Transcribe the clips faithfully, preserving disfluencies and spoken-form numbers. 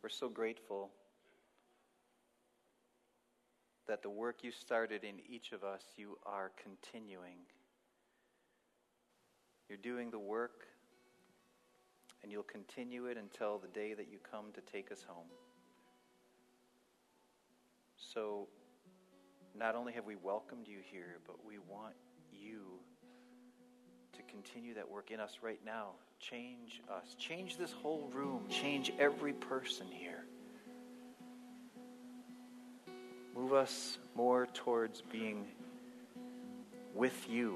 We're so grateful that the work you started in each of us, you are continuing. You're doing the work, and you'll continue it until the day that you come to take us home. So, not only have we welcomed you here, but we want you to continue that work in us right now. Change us. Change this whole room. Change every person here. Move us more towards being with you.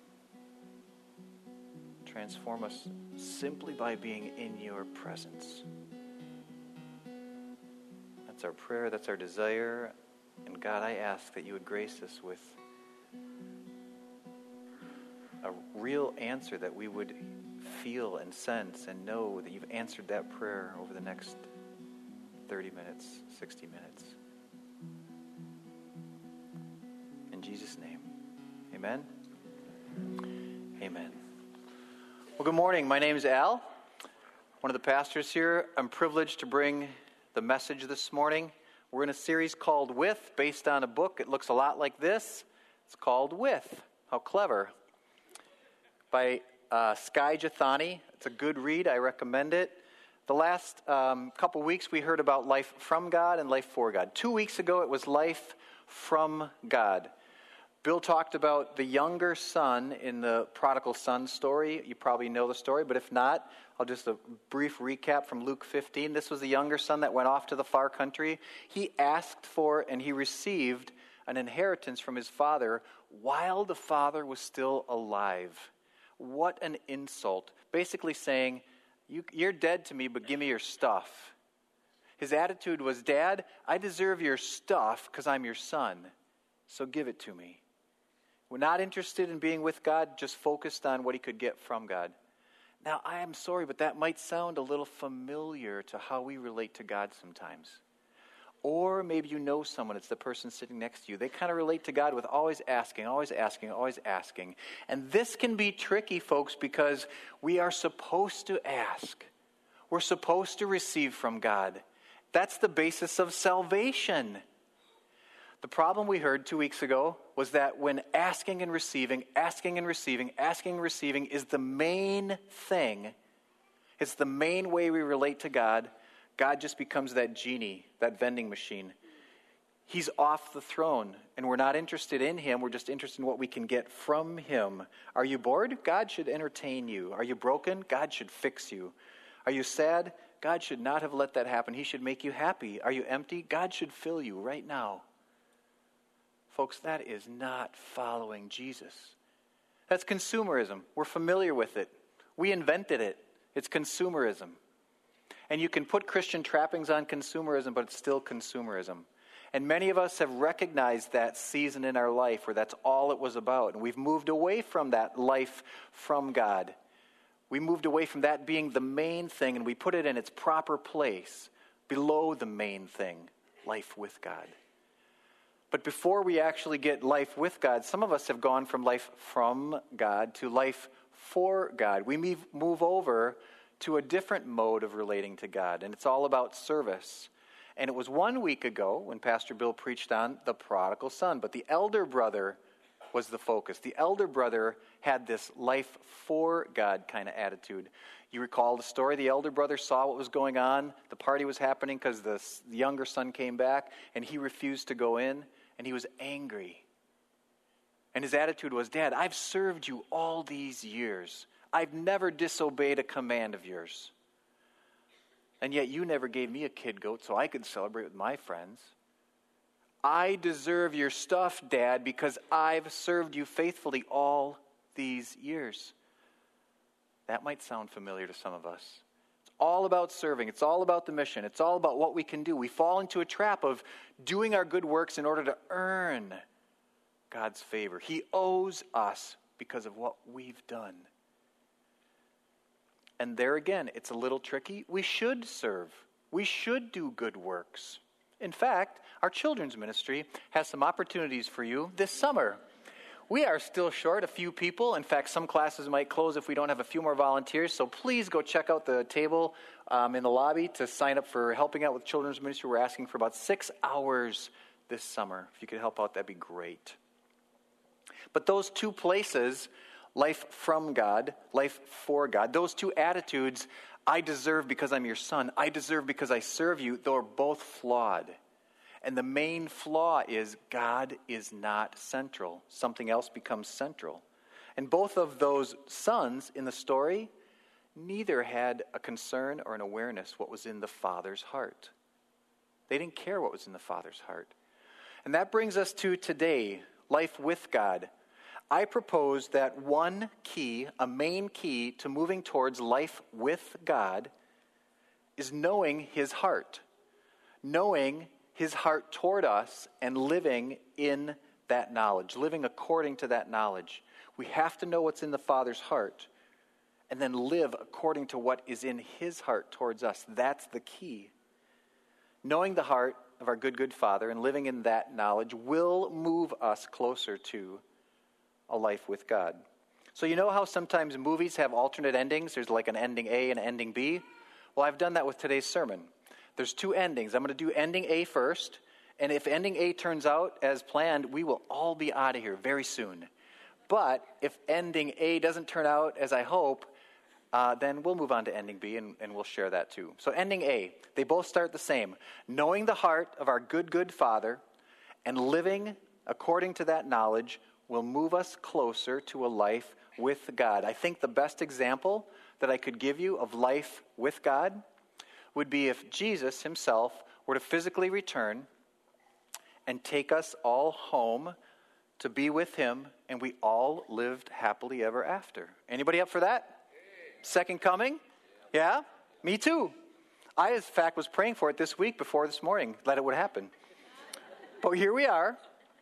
Transform us simply by being in your presence. That's our prayer. That's our desire. And God, I ask that you would grace us with a real answer, that we would feel and sense and know that you've answered that prayer over the next thirty minutes, sixty minutes. In Jesus' name, amen. Amen. Well, good morning. My name is Al, one of the pastors here. I'm privileged to bring the message this morning. We're in a series called With, based on a book. It looks a lot like this. It's called With. How clever. By uh, Skye Jethani. It's a good read. I recommend it. The last um, couple weeks we heard about life from God and life for God. Two weeks ago it was life from God. Bill talked about the younger son in the prodigal son story. You probably know the story, but if not, I'll just a brief recap from Luke fifteen. This was the younger son that went off to the far country. He asked for and he received an inheritance from his father while the father was still alive. What an insult. Basically saying, you, you're dead to me, but give me your stuff. His attitude was, Dad, I deserve your stuff because I'm your son, so give it to me. We're not interested in being with God, just focused on what he could get from God. Now, I am sorry, but that might sound a little familiar to how we relate to God sometimes. Or maybe you know someone, it's the person sitting next to you. They kind of relate to God with always asking, always asking, always asking. And this can be tricky, folks, because we are supposed to ask. We're supposed to receive from God. That's the basis of salvation. The problem we heard two weeks ago was that when asking and receiving, asking and receiving, asking and receiving is the main thing, it's the main way we relate to God, God just becomes that genie, that vending machine. He's off the throne, and we're not interested in him. We're just interested in what we can get from him. Are you bored? God should entertain you. Are you broken? God should fix you. Are you sad? God should not have let that happen. He should make you happy. Are you empty? God should fill you right now. Folks, that is not following Jesus. That's consumerism. We're familiar with it. We invented it. It's consumerism. And you can put Christian trappings on consumerism, but it's still consumerism. And many of us have recognized that season in our life where that's all it was about. And we've moved away from that life from God. We moved away from that being the main thing, and we put it in its proper place below the main thing, life with God. But before we actually get life with God, some of us have gone from life from God to life for God. We move, move over to a different mode of relating to God, and it's all about service. And it was one week ago when Pastor Bill preached on the prodigal son, but the elder brother was the focus. The elder brother had this life for God kind of attitude. You recall the story. The elder brother saw what was going on. The party was happening because the younger son came back, and he refused to go in, and he was angry. And his attitude was, Dad, I've served you all these years. I've never disobeyed a command of yours. And yet you never gave me a kid goat so I could celebrate with my friends. I deserve your stuff, Dad, because I've served you faithfully all these years. That might sound familiar to some of us. It's all about serving. It's all about the mission. It's all about what we can do. We fall into a trap of doing our good works in order to earn God's favor. He owes us because of what we've done. And there again, it's a little tricky. We should serve. We should do good works. In fact, our children's ministry has some opportunities for you this summer. We are still short a few people. In fact, some classes might close if we don't have a few more volunteers. So please go check out the table um, in the lobby to sign up for helping out with children's ministry. We're asking for about six hours this summer. If you could help out, that'd be great. But those two places, life from God, life for God, those two attitudes, I deserve because I'm your son, I deserve because I serve you, they're both flawed. And the main flaw is God is not central. Something else becomes central. And both of those sons in the story, neither had a concern or an awareness what was in the Father's heart. They didn't care what was in the Father's heart. And that brings us to today, life with God. I propose that one key, a main key to moving towards life with God is knowing his heart. Knowing his heart toward us and living in that knowledge, living according to that knowledge. We have to know what's in the Father's heart and then live according to what is in his heart towards us. That's the key. Knowing the heart of our good, good Father and living in that knowledge will move us closer to a life with God. So you know how sometimes movies have alternate endings? There's like an ending A and an ending B. Well, I've done that with today's sermon. There's two endings. I'm going to do ending A first, and if ending A turns out as planned, we will all be out of here very soon. But if ending A doesn't turn out as I hope, uh, then we'll move on to ending B, and, and we'll share that too. So ending A, they both start the same. Knowing the heart of our good, good Father and living according to that knowledge will move us closer to a life with God. I think the best example that I could give you of life with God would be if Jesus himself were to physically return and take us all home to be with him, and we all lived happily ever after. Anybody up for that? Second coming? Yeah? Me too. I, in fact, was praying for it this week before this morning, that it would happen. But here we are.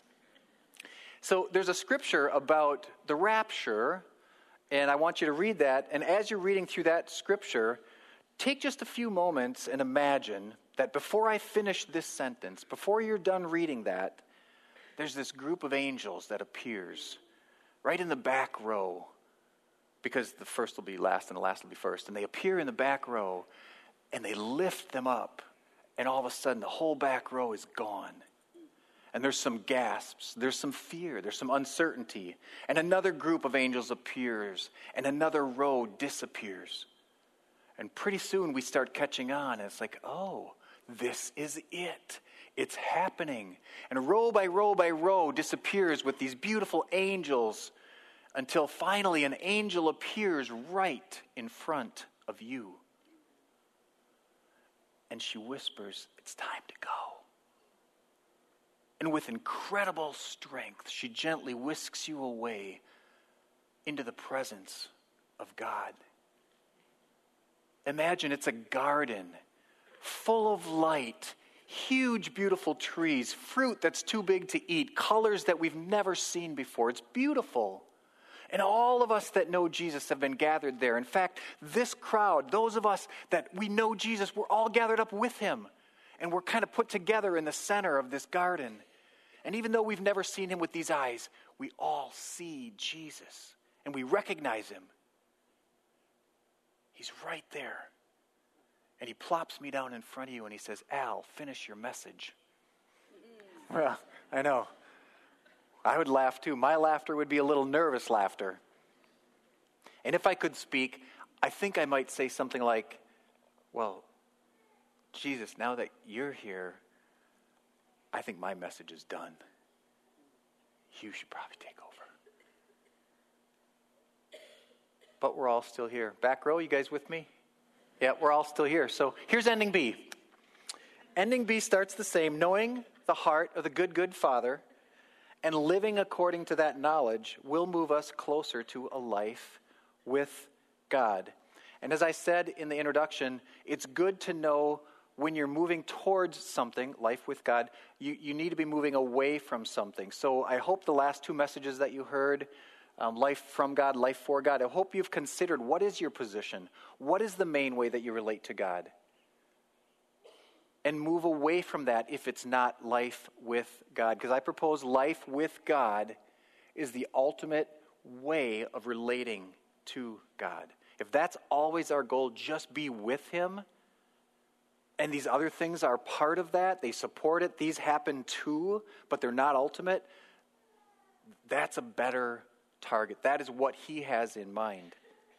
So there's a scripture about the rapture, and I want you to read that. And as you're reading through that scripture, take just a few moments and imagine that before I finish this sentence, before you're done reading that, there's this group of angels that appears right in the back row, because the first will be last and the last will be first. And they appear in the back row, and they lift them up, and all of a sudden the whole back row is gone. And there's some gasps, there's some fear, there's some uncertainty. And another group of angels appears, and another row disappears. And pretty soon we start catching on, and it's like, oh, this is it. It's happening. And row by row by row disappears with these beautiful angels until finally an angel appears right in front of you. And she whispers, it's time to go. And with incredible strength, she gently whisks you away into the presence of God. Imagine it's a garden full of light, huge, beautiful trees, fruit that's too big to eat, colors that we've never seen before. It's beautiful. And all of us that know Jesus have been gathered there. In fact, this crowd, those of us that we know Jesus, we're all gathered up with him. And we're kind of put together in the center of this garden. And even though we've never seen him with these eyes, we all see Jesus. And we recognize him. He's right there. And he plops me down in front of you and he says, Al, finish your message. Well, I know. I would laugh too. My laughter would be a little nervous laughter. And if I could speak, I think I might say something like, well, Jesus, now that you're here, I think my message is done. You should probably take over. But we're all still here. Back row, you guys with me? Yeah, we're all still here. So here's ending B. Ending B starts the same, knowing the heart of the good, good Father and living according to that knowledge will move us closer to a life with God. And as I said in the introduction, it's good to know when you're moving towards something, life with God, you, you need to be moving away from something. So I hope the last two messages that you heard, um, life from God, life for God, I hope you've considered what is your position? What is the main way that you relate to God? And move away from that if it's not life with God. Because I propose life with God is the ultimate way of relating to God. If that's always our goal, just be with him, and these other things are part of that, they support it, these happen too, but they're not ultimate, that's a better target. That is what he has in mind.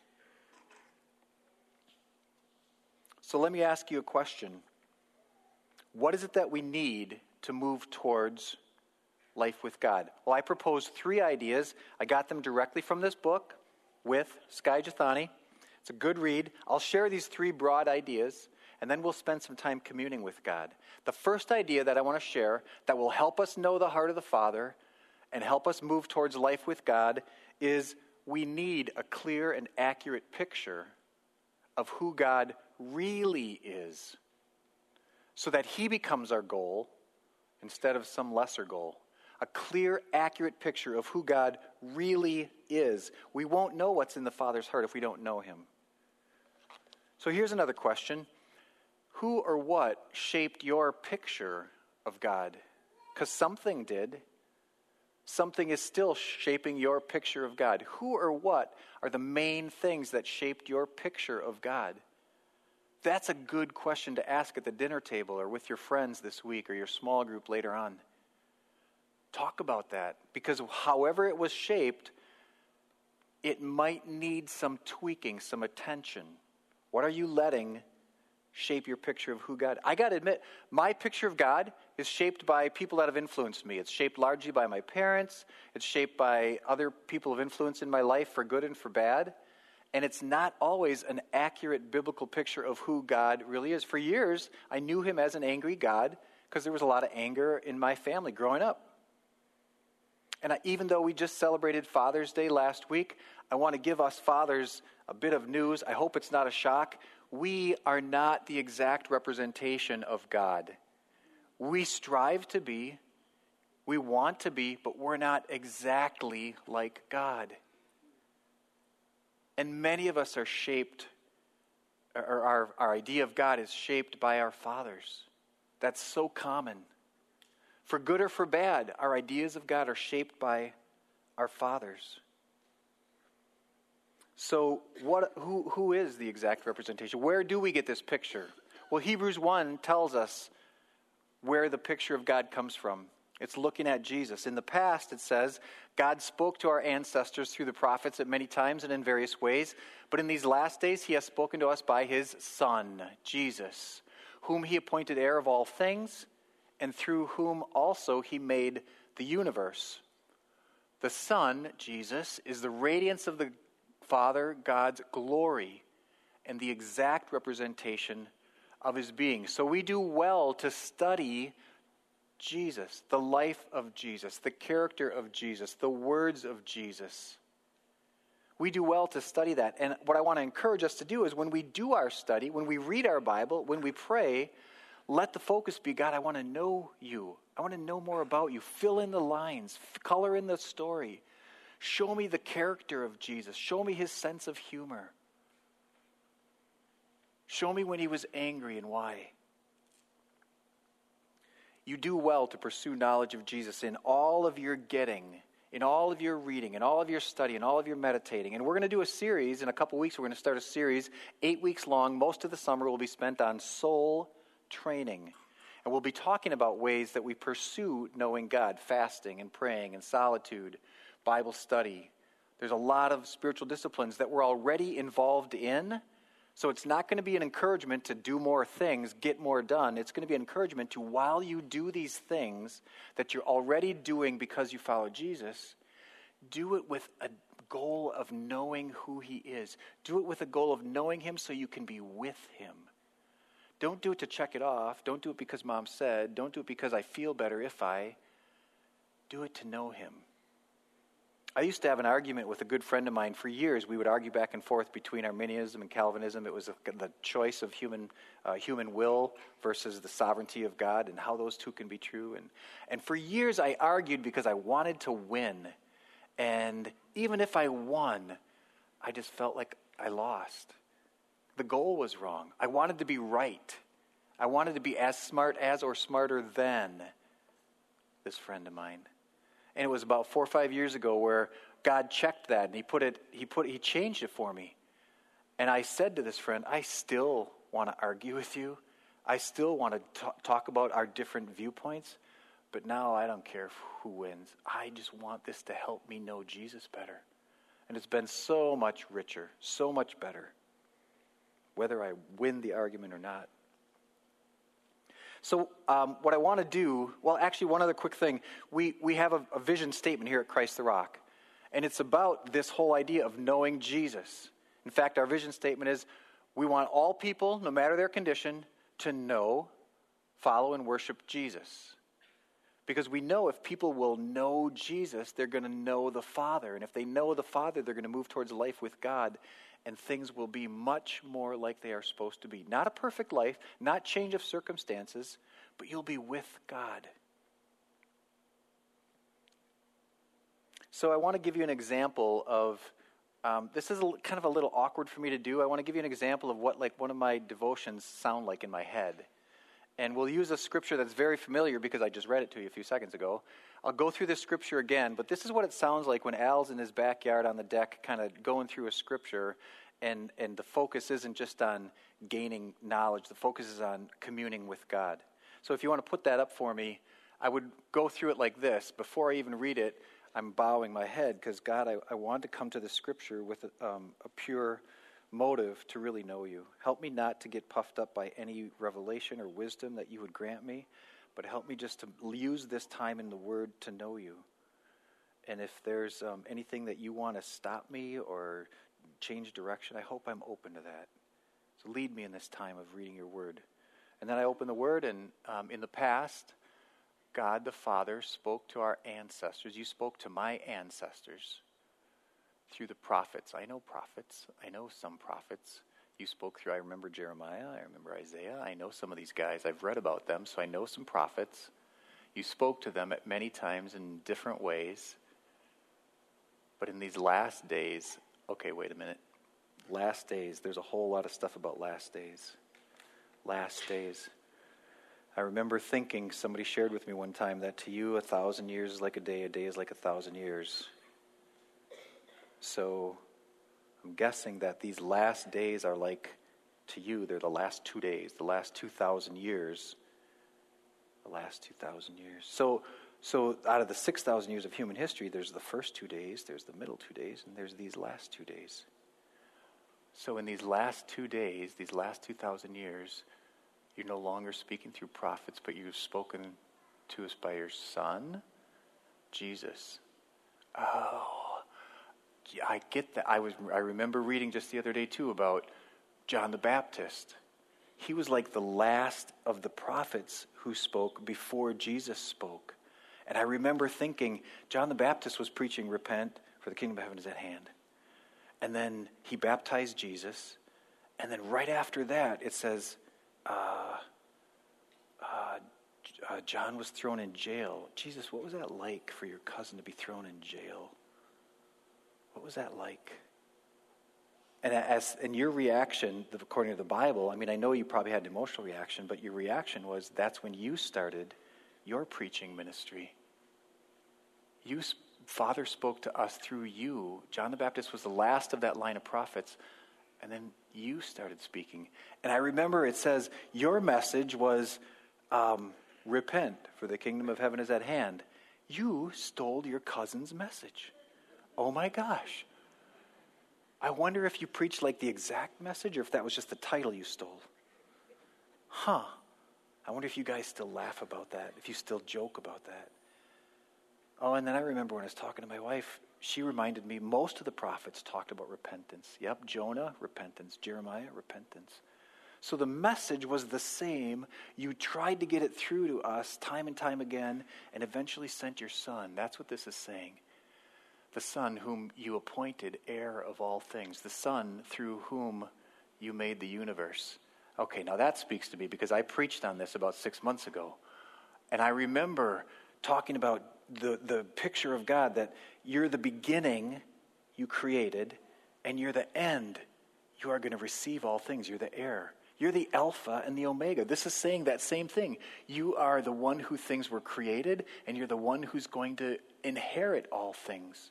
So let me ask you a question. What is it that we need to move towards life with God? Well, I proposed three ideas. I got them directly from this book with Skye Jethani. It's a good read. I'll share these three broad ideas, and then we'll spend some time communing with God. The first idea that I want to share that will help us know the heart of the Father and help us move towards life with God is we need a clear and accurate picture of who God really is, so that he becomes our goal instead of some lesser goal. A clear, accurate picture of who God really is. We won't know what's in the Father's heart if we don't know him. So here's another question. Who or what shaped your picture of God? Because something did. Something is still shaping your picture of God. Who or what are the main things that shaped your picture of God? That's a good question to ask at the dinner table or with your friends this week or your small group later on. Talk about that, because however it was shaped, it might need some tweaking, some attention. What are you letting shape your picture of who God? I got to admit, my picture of God is shaped by people that have influenced me. It's shaped largely by my parents. It's shaped by other people of influence in my life for good and for bad. And it's not always an accurate biblical picture of who God really is. For years, I knew him as an angry God because there was a lot of anger in my family growing up. And I, even though we just celebrated Father's Day last week, I want to give us fathers a bit of news. I hope it's not a shock. We are not the exact representation of God. We strive to be, we want to be, but we're not exactly like God. And many of us are shaped, or our, our idea of God is shaped by our fathers. That's so common. For good or for bad, our ideas of God are shaped by our fathers. So what? Who, who is the exact representation? Where do we get this picture? Well, Hebrews one tells us where the picture of God comes from. It's looking at Jesus. In the past, it says, God spoke to our ancestors through the prophets at many times and in various ways. But in these last days, he has spoken to us by his Son, Jesus, whom he appointed heir of all things, and through whom also he made the universe. The Son, Jesus, is the radiance of the Father, God's glory, and the exact representation of his being. So we do well to study Jesus, the life of Jesus, the character of Jesus, the words of Jesus. We do well to study that. And what I want to encourage us to do is when we do our study, when we read our Bible, when we pray, let the focus be, God, I want to know you. I want to know more about you. Fill in the lines. Color in the story. Show me the character of Jesus. Show me his sense of humor. Show me when he was angry and why. You do well to pursue knowledge of Jesus in all of your getting, in all of your reading, in all of your study, in all of your meditating. And we're going to do a series in a couple weeks. We're going to start a series, eight weeks long. Most of the summer will be spent on soul training. And we'll be talking about ways that we pursue knowing God, fasting and praying and solitude, Bible study. There's a lot of spiritual disciplines that we're already involved in. So it's not going to be an encouragement to do more things, get more done. It's going to be an encouragement to, while you do these things that you're already doing because you follow Jesus, do it with a goal of knowing who he is. Do it with a goal of knowing him so you can be with him. Don't do it to check it off. Don't do it because mom said. Don't do it because I feel better if I. Do it to know him. I used to have an argument with a good friend of mine for years. We would argue back and forth between Arminianism and Calvinism. It was a, the choice of human uh, human will versus the sovereignty of God and how those two can be true. And, and for years I argued because I wanted to win. And even if I won, I just felt like I lost. The goal was wrong. I wanted to be right. I wanted to be as smart as or smarter than this friend of mine. And it was about four or five years ago where God checked that and he put it, he put, he changed it for me. And I said to this friend, I still want to argue with you. I still want to t- talk about our different viewpoints. But now I don't care who wins. I just want this to help me know Jesus better. And it's been so much richer, so much better, whether I win the argument or not. So um, what I want to do, well, actually, one other quick thing. We, we have a, a vision statement here at Christ the Rock. And it's about this whole idea of knowing Jesus. In fact, our vision statement is we want all people, no matter their condition, to know, follow, and worship Jesus. Because we know if people will know Jesus, they're going to know the Father. And if they know the Father, they're going to move towards life with God. And things will be much more like they are supposed to be. Not a perfect life, not change of circumstances, but you'll be with God. So I want to give you an example of, um, this is a, kind of a little awkward for me to do. I want to give you an example of what like one of my devotions sound like in my head. And we'll use a scripture that's very familiar because I just read it to you a few seconds ago. I'll go through this scripture again, but this is what it sounds like when Al's in his backyard on the deck kind of going through a scripture, and, and the focus isn't just on gaining knowledge. The focus is on communing with God. So if you want to put that up for me, I would go through it like this. Before I even read it, I'm bowing my head because, God, I, I want to come to the scripture with a, um, a pure motive to really know you. Help me not to get puffed up by any revelation or wisdom that you would grant me, but help me just to use this time in the Word to know you. And if there's um, anything that you want to stop me or change direction, I hope I'm open to that. So lead me in this time of reading your Word. And then I open the Word, and um, in the past, God the Father spoke to our ancestors. You spoke to my ancestors through the prophets. I know prophets. I know some prophets. You spoke through, I remember Jeremiah. I remember Isaiah. I know some of these guys. I've read about them, so I know some prophets. You spoke to them at many times in different ways. But in these last days, okay, wait a minute. Last days, there's a whole lot of stuff about last days. Last days. I remember thinking, somebody shared with me one time that to you a thousand years is like a day, a day is like a thousand years. So I'm guessing that these last days are like, to you, they're the last two days, the last two thousand years. The last two thousand years. So so out of the six thousand years of human history, there's the first two days, there's the middle two days, and there's these last two days. So in these last two days, these last two thousand years, you're no longer speaking through prophets, but you've spoken to us by your Son, Jesus. Oh. Yeah, I get that. I was. I remember reading just the other day, too, about John the Baptist. He was like the last of the prophets who spoke before Jesus spoke. And I remember thinking, John the Baptist was preaching, repent, for the kingdom of heaven is at hand. And then he baptized Jesus. And then right after that, it says, uh, uh, uh, John was thrown in jail. Jesus, what was that like for your cousin to be thrown in jail? What was that like? And as in your reaction, according to the Bible, I mean, I know you probably had an emotional reaction, but your reaction was that's when you started your preaching ministry. You, Father spoke to us through you. John the Baptist was the last of that line of prophets, and then you started speaking. And I remember it says your message was, um, repent, for the kingdom of heaven is at hand. You stole your cousin's message. Oh my gosh. I wonder if you preached like the exact message or if that was just the title you stole. Huh. I wonder if you guys still laugh about that, if you still joke about that. Oh, and then I remember when I was talking to my wife, she reminded me most of the prophets talked about repentance. Yep, Jonah, repentance. Jeremiah, repentance. So the message was the same. You tried to get it through to us time and time again and eventually sent your Son. That's what this is saying. The Son whom you appointed heir of all things. The Son through whom you made the universe. Okay, now that speaks to me because I preached on this about six months ago. And I remember talking about the, the picture of God, that you're the beginning you created, and you're the end. You are going to receive all things. You're the heir. You're the Alpha and the Omega. This is saying that same thing. You are the one who things were created, and you're the one who's going to inherit all things.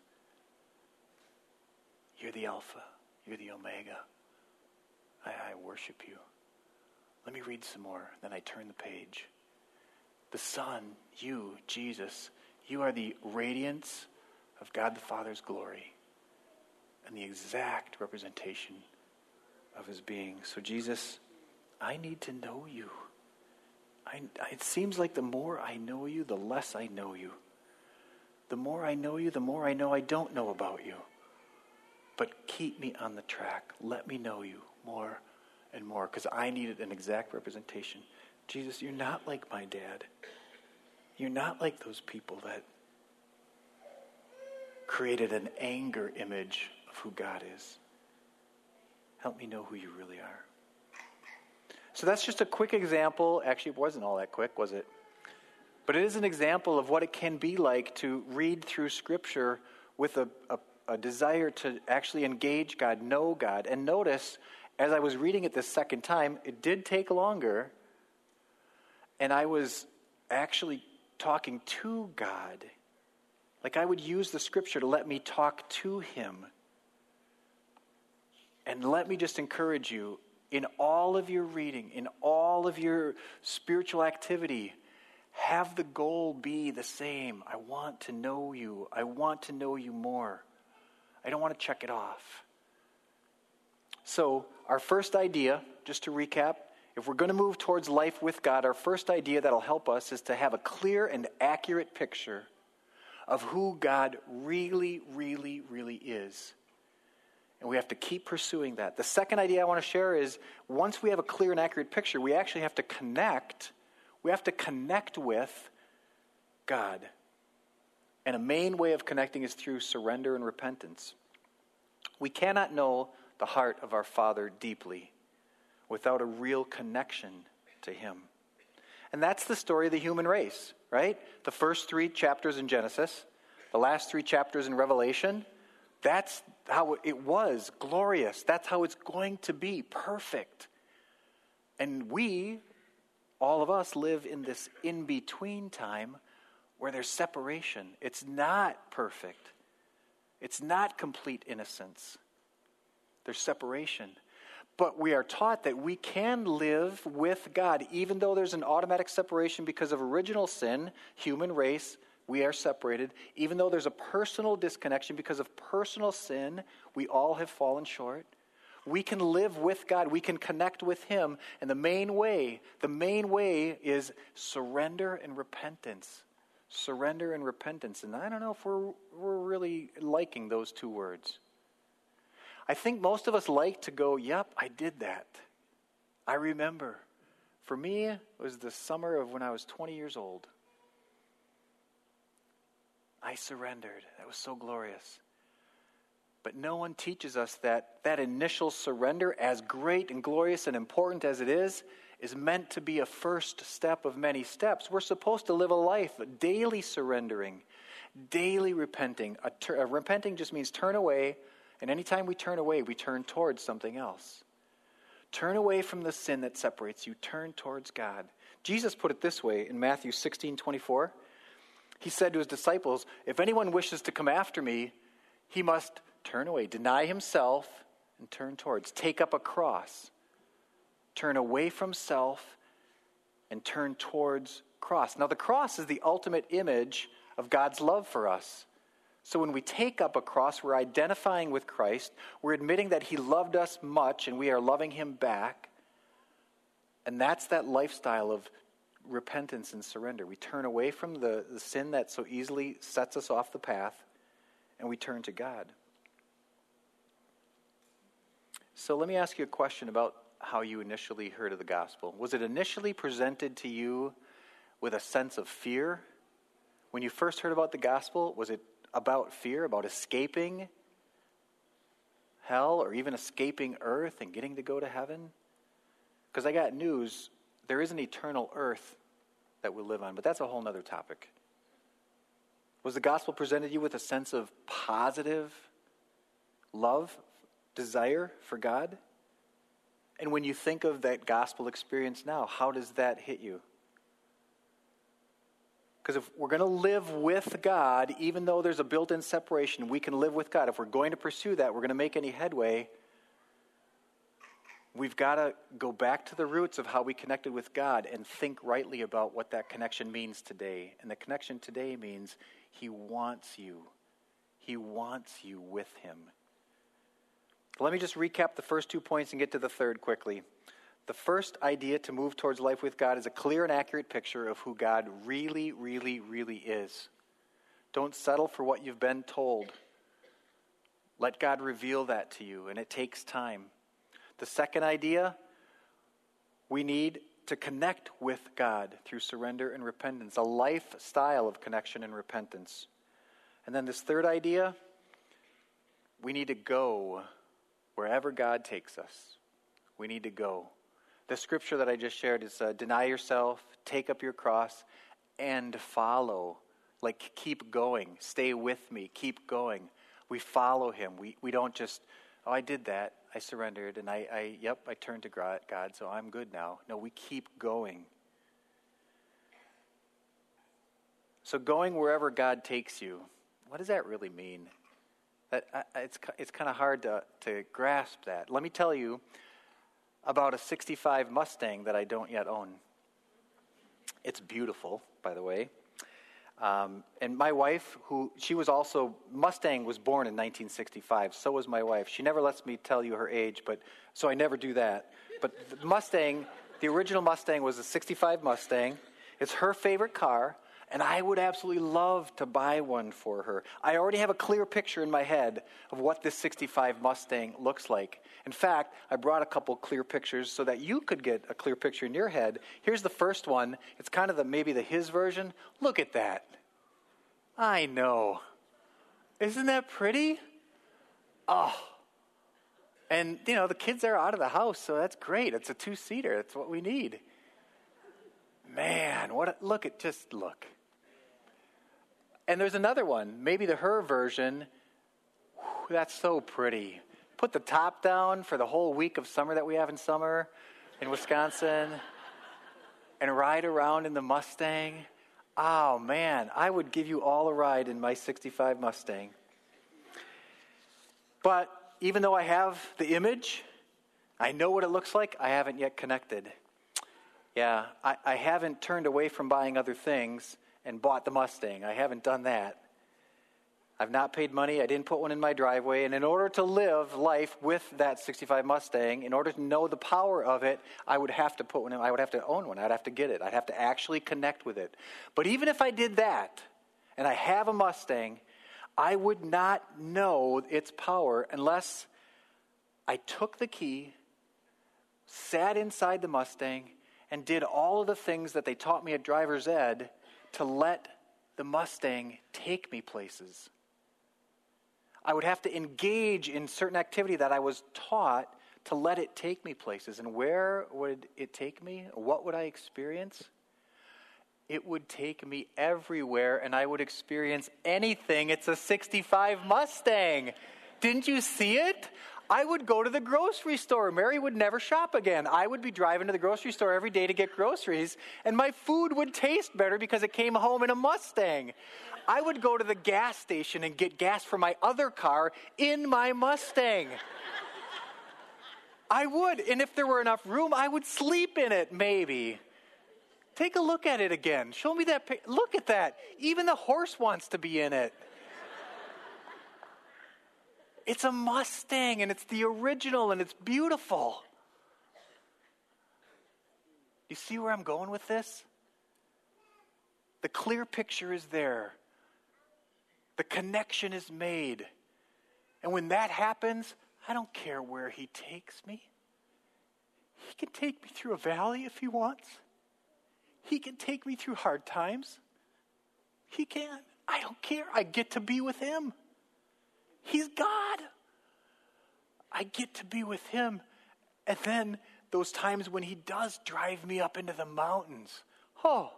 You're the Alpha. You're the Omega. I, I worship you. Let me read some more. Then I turn the page. The Son, you, Jesus, you are the radiance of God the Father's glory and the exact representation of his being. So Jesus, I need to know you. I, it seems like the more I know you, the less I know you. The more I know you, the more I know I don't know about you. But keep me on the track. Let me know you more and more, because I needed an exact representation. Jesus, you're not like my dad. You're not like those people that created an anger image of who God is. Help me know who you really are. So that's just a quick example. Actually, it wasn't all that quick, was it? But it is an example of what it can be like to read through Scripture with a, a, a desire to actually engage God, know God. And notice, as I was reading it the second time, it did take longer. And I was actually talking to God. Like I would use the Scripture to let me talk to him. And let me just encourage you, in all of your reading, in all of your spiritual activity, have the goal be the same. I want to know you. I want to know you more. I don't want to check it off. So, our first idea, just to recap, if we're going to move towards life with God, our first idea that'll help us is to have a clear and accurate picture of who God really, really, really is. And we have to keep pursuing that. The second idea I want to share is once we have a clear and accurate picture, we actually have to connect. We have to connect with God. And a main way of connecting is through surrender and repentance. We cannot know the heart of our Father deeply without a real connection to him. And that's the story of the human race, right? The first three chapters in Genesis, the last three chapters in Revelation, that's how it was, glorious. That's how it's going to be, perfect. And we, all of us, live in this in-between time where there's separation. It's not perfect. It's not complete innocence. There's separation. But we are taught that we can live with God, even though there's an automatic separation because of original sin, human race, we are separated. Even though there's a personal disconnection because of personal sin, we all have fallen short. We can live with God. We can connect with him. And the main way, the main way is surrender and repentance. Surrender and repentance. And I don't know if we're, we're really liking those two words. I think most of us like to go, yep, I did that. I remember. For me, it was the summer of when I was twenty years old. I surrendered. That was so glorious. But no one teaches us that that initial surrender, as great and glorious and important as it is, is meant to be a first step of many steps. We're supposed to live a life daily surrendering, daily repenting. A ter- a repenting just means turn away, and anytime we turn away, we turn towards something else. Turn away from the sin that separates you. Turn towards God. Jesus put it this way in Matthew sixteen twenty-four. He said to his disciples, if anyone wishes to come after me, he must turn away, deny himself, and turn towards. Take up a cross. Turn away from self and turn towards cross. Now the cross is the ultimate image of God's love for us. So when we take up a cross, we're identifying with Christ. We're admitting that he loved us much and we are loving him back. And that's that lifestyle of repentance and surrender. We turn away from the, the sin that so easily sets us off the path, and we turn to God. So let me ask you a question about how you initially heard of the gospel. Was it initially presented to you with a sense of fear? When you first heard about the gospel, was it about fear, about escaping hell or even escaping earth and getting to go to heaven? Because I got news. There is an eternal earth that we'll live on, but that's a whole other topic. Was the gospel presented to you with a sense of positive love, desire for God? And when you think of that gospel experience now, how does that hit you? Because if we're going to live with God, even though there's a built-in separation, we can live with God. If we're going to pursue that, we're going to make any headway, we've got to go back to the roots of how we connected with God and think rightly about what that connection means today. And the connection today means he wants you. He wants you with him. Let me just recap the first two points and get to the third quickly. The first idea to move towards life with God is a clear and accurate picture of who God really, really, really is. Don't settle for what you've been told. Let God reveal that to you, and it takes time. The second idea, we need to connect with God through surrender and repentance, a lifestyle of connection and repentance. And then this third idea, we need to go wherever God takes us. We need to go. The scripture that I just shared is uh, deny yourself, take up your cross, and follow. Like keep going, stay with me, keep going. We follow him. We we don't just, oh, I did that, I surrendered, and I, I yep, I turned to God, so I'm good now. No, we keep going. So going wherever God takes you, what does that really mean? That uh, it's it's kind of hard to to grasp that. Let me tell you about a sixty-five Mustang that I don't yet own. It's beautiful, by the way. Um, and my wife, who she was also, Mustang was born in nineteen sixty-five. So was my wife. She never lets me tell you her age, but so I never do that. But the Mustang, the original Mustang was a sixty-five Mustang. It's her favorite car, and I would absolutely love to buy one for her. I already have a clear picture in my head of what this sixty-five Mustang looks like. In fact, I brought a couple clear pictures so that you could get a clear picture in your head. Here's the first one. It's kind of the maybe the his version. Look at that. I know. Isn't that pretty? Oh. And, you know, the kids are out of the house, so that's great. It's a two-seater. That's what we need. Man, what a, look at, just look. And there's another one, maybe the her version. Whew, that's so pretty. Put the top down for the whole week of summer that we have in summer in Wisconsin and ride around in the Mustang. Oh, man, I would give you all a ride in my sixty-five Mustang. But even though I have the image, I know what it looks like, I haven't yet connected. Yeah, I, I haven't turned away from buying other things and bought the Mustang. I haven't done that. I've not paid money. I didn't put one in my driveway. And in order to live life with that sixty-five Mustang, in order to know the power of it, I would have to put one in. I would have to own one. I'd have to get it. I'd have to actually connect with it. But even if I did that, and I have a Mustang, I would not know its power unless I took the key, sat inside the Mustang, and did all of the things that they taught me at driver's ed to let the Mustang take me places. I would have to engage in certain activity that I was taught to let it take me places. And where would it take me? What would I experience? It would take me everywhere, and I would experience anything. It's a sixty-five Mustang. Didn't you see it? I would go to the grocery store. Mary would never shop again. I would be driving to the grocery store every day to get groceries, and my food would taste better because it came home in a Mustang. I would go to the gas station and get gas for my other car in my Mustang. I would, and if there were enough room, I would sleep in it, maybe. Take a look at it again. Show me that pic. Look at that. Even the horse wants to be in it. It's a Mustang, and it's the original, and it's beautiful. You see where I'm going with this? The clear picture is there. The connection is made. And when that happens, I don't care where he takes me. He can take me through a valley if he wants. He can take me through hard times. He can. I don't care. I get to be with him. He's God. I get to be with him. And then those times when he does drive me up into the mountains, oh,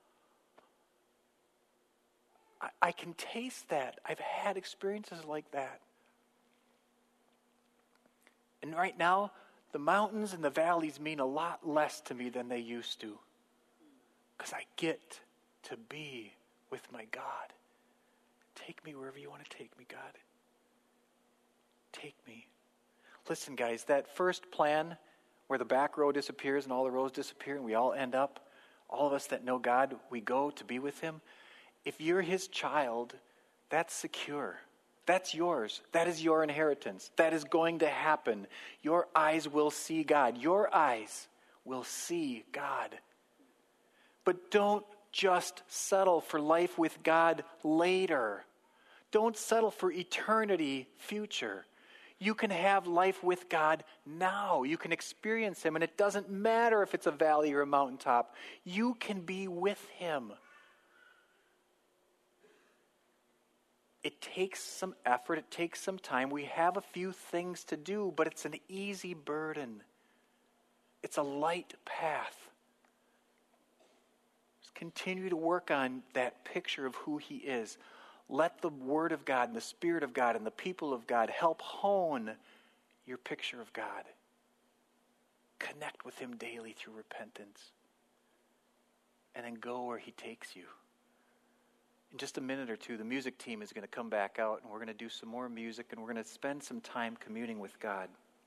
I, I can taste that. I've had experiences like that. And right now, the mountains and the valleys mean a lot less to me than they used to. Because I get to be with my God. Take me wherever you want to take me, God. Take me. Listen, guys, that first plan where the back row disappears and all the rows disappear and we all end up, all of us that know God, we go to be with him. If you're his child, that's secure. That's yours. That is your inheritance. That is going to happen. Your eyes will see God. Your eyes will see God. But don't just settle for life with God later. Don't settle for eternity future. You can have life with God now. You can experience him, and it doesn't matter if it's a valley or a mountaintop. You can be with him. It takes some effort. It takes some time. We have a few things to do, but it's an easy burden. It's a light path. Just continue to work on that picture of who he is. Let the Word of God and the Spirit of God and the people of God help hone your picture of God. Connect with him daily through repentance. And then go where he takes you. In just a minute or two, the music team is going to come back out and we're going to do some more music and we're going to spend some time communing with God.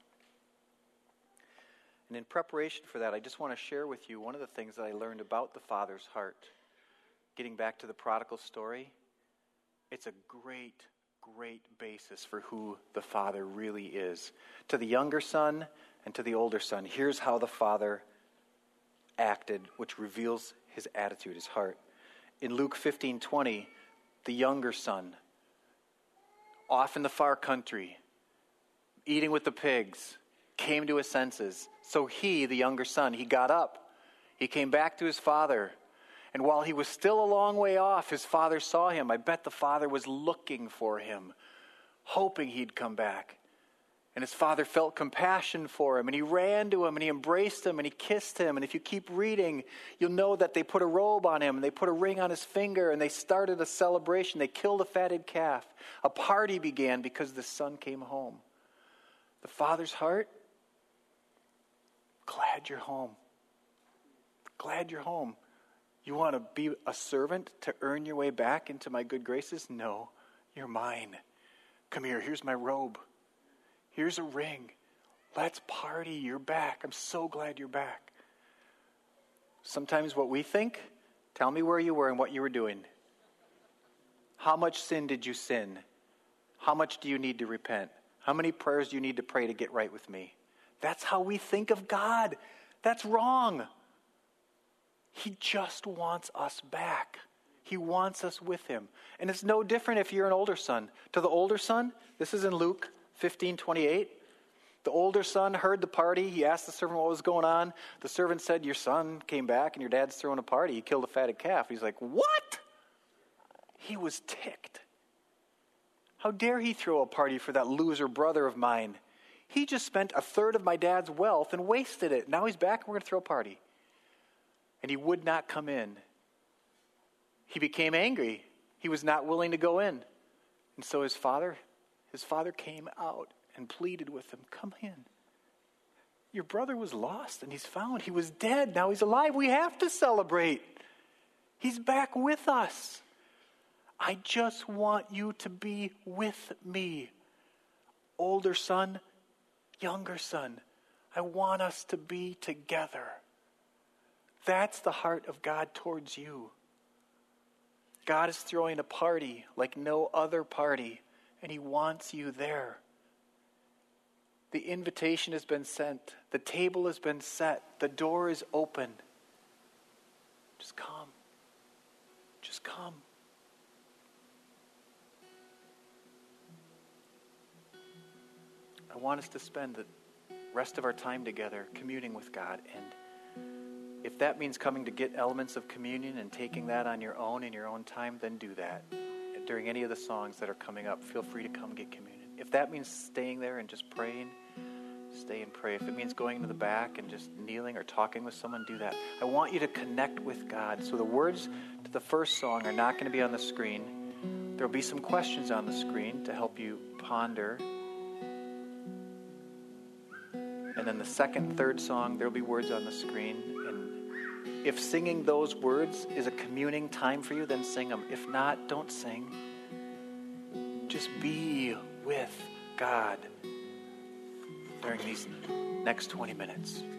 And in preparation for that, I just want to share with you one of the things that I learned about the Father's heart. Getting back to the prodigal story, it's a great, great basis for who the Father really is. To the younger son and to the older son, here's how the Father acted, which reveals his attitude, his heart. In Luke fifteen twenty, the younger son, off in the far country, eating with the pigs, came to his senses. So he, the younger son, he got up. He came back to his father. And while he was still a long way off, his father saw him. I bet the father was looking for him, hoping he'd come back. And his father felt compassion for him, and he ran to him, and he embraced him, and he kissed him. And if you keep reading, you'll know that they put a robe on him, and they put a ring on his finger, and they started a celebration. They killed a fatted calf. A party began because the son came home. The father's heart, glad you're home. Glad you're home. You want to be a servant to earn your way back into my good graces? No, you're mine. Come here, here's my robe. Here's a ring. Let's party. You're back. I'm so glad you're back. Sometimes what we think, tell me where you were and what you were doing. How much sin did you sin? How much do you need to repent? How many prayers do you need to pray to get right with me? That's how we think of God. That's wrong. He just wants us back. He wants us with him. And it's no different if you're an older son. To the older son, this is in Luke fifteen twenty-eight. The older son heard the party. He asked the servant what was going on. The servant said, your son came back and your dad's throwing a party. He killed a fatted calf. He's like, what? He was ticked. How dare he throw a party for that loser brother of mine? He just spent a third of my dad's wealth and wasted it. Now he's back and we're going to throw a party. And he would not come in. He became angry. He was not willing to go in. And so his father, his father came out and pleaded with him, come in. Your brother was lost and he's found. He was dead. Now he's alive. We have to celebrate. He's back with us. I just want you to be with me. Older son, younger son. I want us to be together. That's the heart of God towards you. God is throwing a party like no other party, and he wants you there. The invitation has been sent. The table has been set. The door is open. Just come. Just come. I want us to spend the rest of our time together communing with God, and if that means coming to get elements of communion and taking that on your own in your own time, then do that. During any of the songs that are coming up, feel free to come get communion. If that means staying there and just praying, stay and pray. If it means going to the back and just kneeling or talking with someone, do that. I want you to connect with God. So the words to the first song are not going to be on the screen. There will be some questions on the screen to help you ponder. And then the second and third song, there'll be words on the screen. And if singing those words is a communing time for you, then sing them. If not, don't sing. Just be with God during these next twenty minutes.